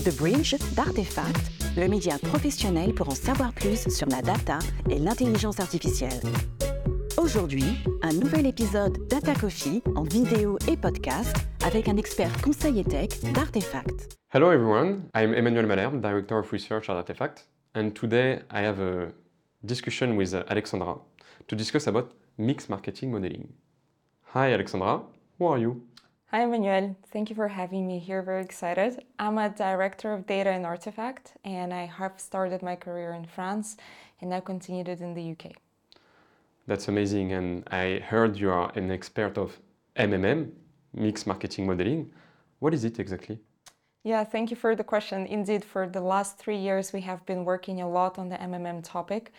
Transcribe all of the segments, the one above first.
The Bridge d'Artefact, le média professionnel pour en savoir plus sur la data et l'intelligence artificielle. Aujourd'hui, un nouvel épisode Data Coffee en vidéo et podcast avec un expert conseil et tech d'Artefact. Hello everyone, I'm Emmanuel Malherbe, Director of Research at Artefact, and today I have a discussion with Alexandra to discuss about mixed marketing modeling. Hi Alexandra, who are you? Hi Emmanuel, thank you for having me here, very excited. I'm a Director of Data in Artefact and I have started my career in France and now continued it in the UK. That's amazing, and I heard you are an expert of MMM, mixed marketing modeling. What is it exactly? Yeah, thank you for the question. Indeed, for the last 3 years we have been working a lot on the MMM topic.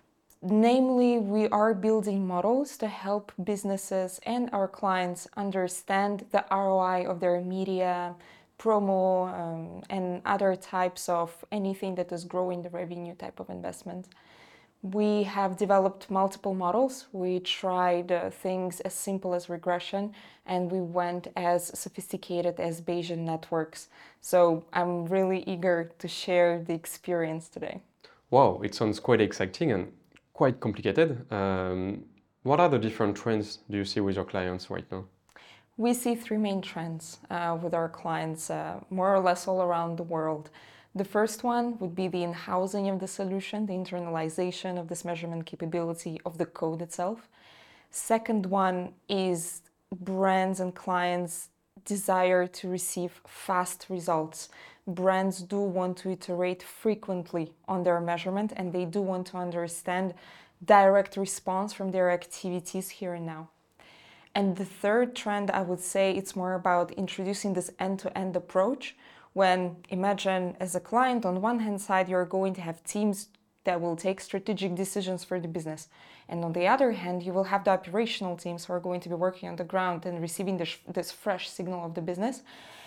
Namely, we are building models to help businesses and our clients understand the ROI of their media, promo, and other types of anything that is growing the revenue type of investment. We have developed multiple models. We tried things as simple as regression, and we went as sophisticated as Bayesian networks. So I'm really eager to share the experience today. Wow, it sounds quite exciting and quite complicated. What are the different trends do you see with your clients right now? We see 3 main trends with our clients, more or less all around the world. The first one would be the in-housing of the solution, the internalization of this measurement capability of the code itself. Second one is brands and clients' desire to receive fast results. Brands do want to iterate frequently on their measurement and they do want to understand direct response from their activities here and now. And the third trend, I would say, it's more about introducing this end-to-end approach. When imagine as a client, on one hand side, you're going to have teams that will take strategic decisions for the business. And on the other hand, you will have the operational teams who are going to be working on the ground and receiving this fresh signal of the business.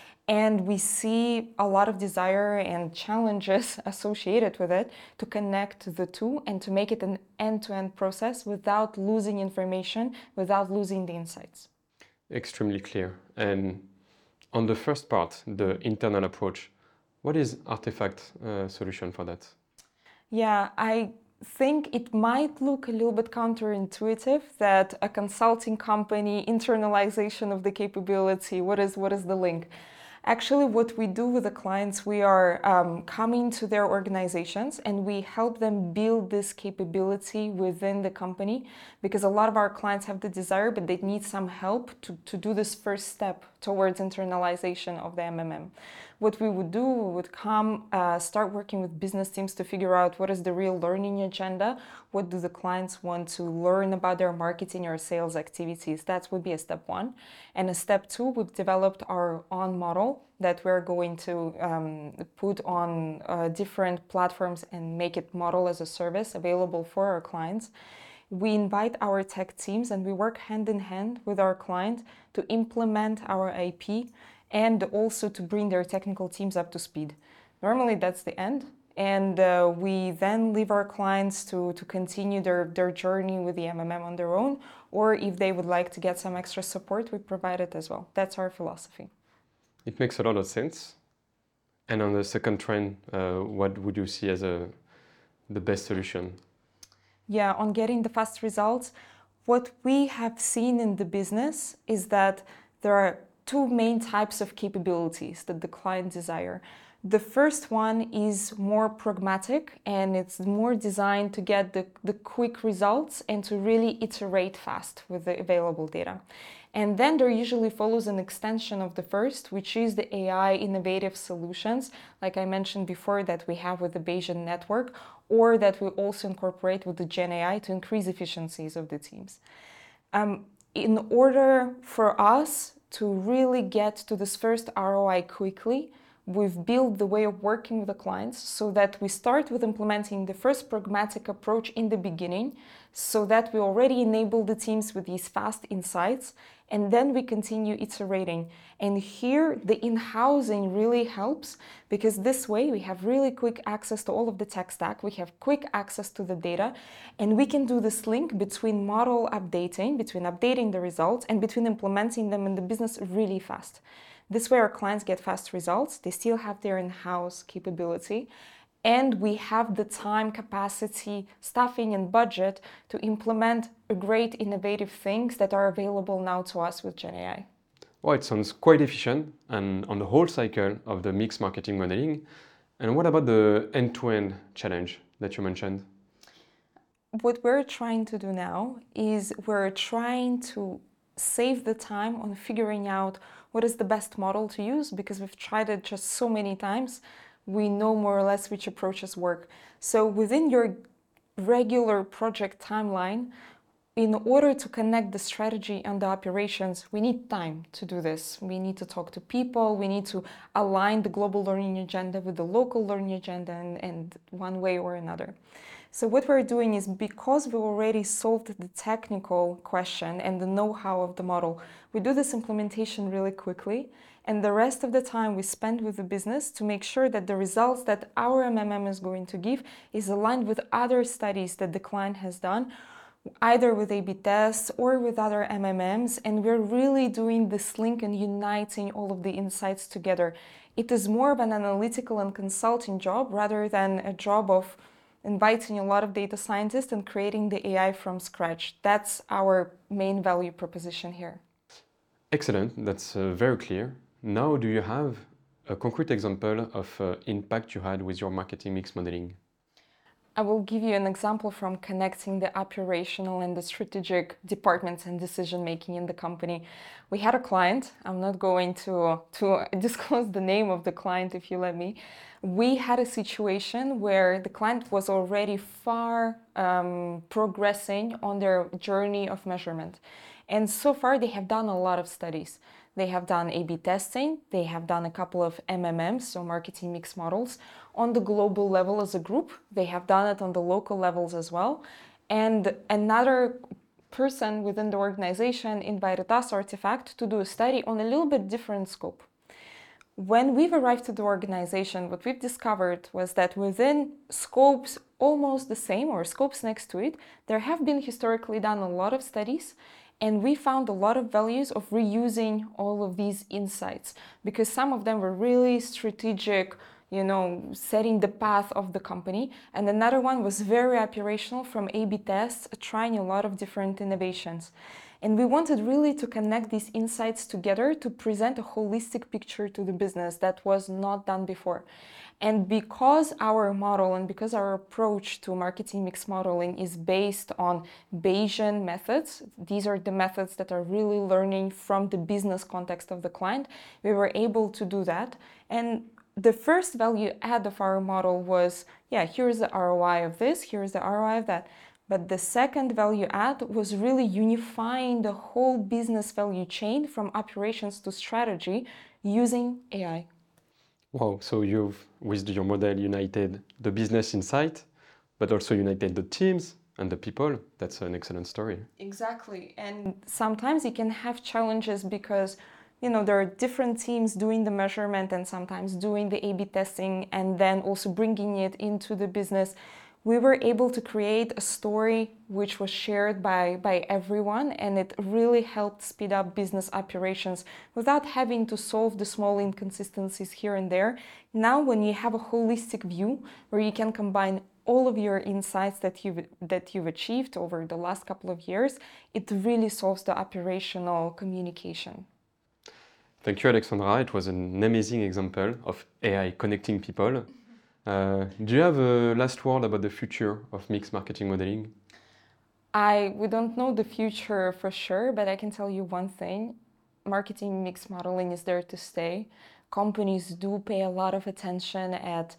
And we see a lot of desire and challenges associated with it to connect the two and to make it an end-to-end process without losing information, without losing the insights. Extremely clear. And on the first part, the internal approach, what is Artefact solution for that? Yeah, I think it might look a little bit counterintuitive that a consulting company, internalization of the capability, what is the link? Actually, what we do with the clients, we are coming to their organizations and we help them build this capability within the company, because a lot of our clients have the desire, but they need some help to do this first step towards internalization of the MMM. What we would do, we would come, start working with business teams to figure out what is the real learning agenda, what do the clients want to learn about their marketing or sales activities. That would be a step 1. And a step 2, we've developed our own model that we're going to put on different platforms and make it model as a service available for our clients. We invite our tech teams and we work hand in hand with our client to implement our IP and also to bring their technical teams up to speed. Normally that's the end. And we then leave our clients to continue their journey with the MMM on their own, or if they would like to get some extra support, we provide it as well. That's our philosophy. It makes a lot of sense. And on the second trend, what would you see as the best solution? Yeah, on getting the fast results, what we have seen in the business is that there are 2 main types of capabilities that the client desire. The first one is more pragmatic and it's more designed to get the quick results and to really iterate fast with the available data. And then there usually follows an extension of the first, which is the AI innovative solutions, like I mentioned before, that we have with the Bayesian network, or that we also incorporate with the Gen AI to increase efficiencies of the teams. In order for us to really get to this first ROI quickly, we've built the way of working with the clients so that we start with implementing the first pragmatic approach in the beginning, so that we already enable the teams with these fast insights, and then we continue iterating. And here the in-housing really helps, because this way we have really quick access to all of the tech stack, we have quick access to the data, and we can do this link between model updating, between updating the results and between implementing them in the business really fast. This way our clients get fast results, they still have their in-house capability, and we have the time, capacity, staffing and budget to implement great innovative things that are available now to us with GenAI. Well, it sounds quite efficient and on the whole cycle of the mixed marketing modeling. And what about the end-to-end challenge that you mentioned? What we're trying to do now is we're trying to save the time on figuring out what is the best model to use, because we've tried it just so many times. We know more or less which approaches work. So within your regular project timeline, in order to connect the strategy and the operations, we need time to do this. We need to talk to people, we need to align the global learning agenda with the local learning agenda and one way or another. So what we're doing is, because we already solved the technical question and the know-how of the model, we do this implementation really quickly, and the rest of the time we spend with the business to make sure that the results that our MMM is going to give is aligned with other studies that the client has done, either with A/B tests or with other MMMs, and we're really doing this link and uniting all of the insights together. It is more of an analytical and consulting job rather than a job of inviting a lot of data scientists and creating the AI from scratch. That's our main value proposition here. Excellent, that's very clear. Now, do you have a concrete example of impact you had with your marketing mix modeling? I will give you an example from connecting the operational and the strategic departments and decision making in the company. We had a client, I'm not going to disclose the name of the client if you let me. We had a situation where the client was already far progressing on their journey of measurement. And so far they have done a lot of studies. They have done A/B testing, they have done a couple of MMMs, so marketing mix models, on the global level as a group. They have done it on the local levels as well. And another person within the organization invited us, Artifact, to do a study on a little bit different scope. When we've arrived to the organization, what we've discovered was that within scopes almost the same, or scopes next to it, there have been historically done a lot of studies, and we found a lot of values of reusing all of these insights, because some of them were really strategic, setting the path of the company. And another one was very operational from A/B tests, trying a lot of different innovations. And we wanted really to connect these insights together to present a holistic picture to the business that was not done before. And because our model and because our approach to marketing mix modeling is based on Bayesian methods, these are the methods that are really learning from the business context of the client, we were able to do that. And the first value add of our model was, here's the ROI of this, here's the ROI of that. But the second value add was really unifying the whole business value chain from operations to strategy using AI. Wow, so you've, with your model, united the business insight, but also united the teams and the people. That's an excellent story. Exactly. And sometimes you can have challenges because there are different teams doing the measurement and sometimes doing the A/B testing and then also bringing it into the business. We were able to create a story which was shared by everyone, and it really helped speed up business operations without having to solve the small inconsistencies here and there. Now, when you have a holistic view where you can combine all of your insights that you've achieved over the last couple of years, it really solves the operational communication. Thank you, Alexandra. It was an amazing example of AI connecting people. Do you have a last word about the future of mixed marketing modeling? We don't know the future for sure, but I can tell you one thing. Marketing mix modeling is there to stay. Companies do pay a lot of attention at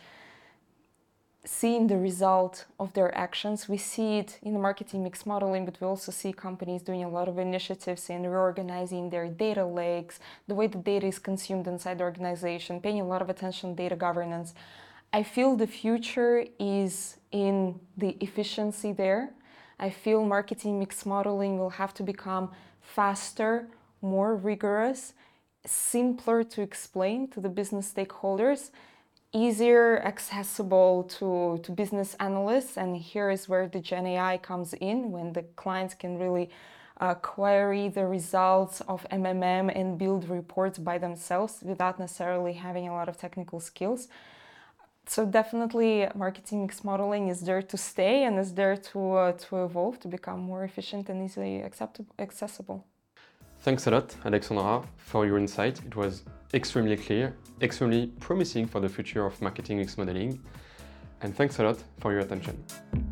seeing the result of their actions. We see it in the marketing mix modeling, but we also see companies doing a lot of initiatives in reorganizing their data lakes, the way the data is consumed inside the organization, paying a lot of attention to data governance. I feel the future is in the efficiency there. I feel marketing mix modeling will have to become faster, more rigorous, simpler to explain to the business stakeholders, easier accessible to business analysts. And here is where the GenAI comes in, when the clients can really query the results of MMM and build reports by themselves without necessarily having a lot of technical skills. So definitely marketing mix modeling is there to stay and is there to evolve, to become more efficient and easily accessible. Thanks a lot, Alexandra, for your insight. It was extremely clear, extremely promising for the future of marketing mix modeling. And thanks a lot for your attention.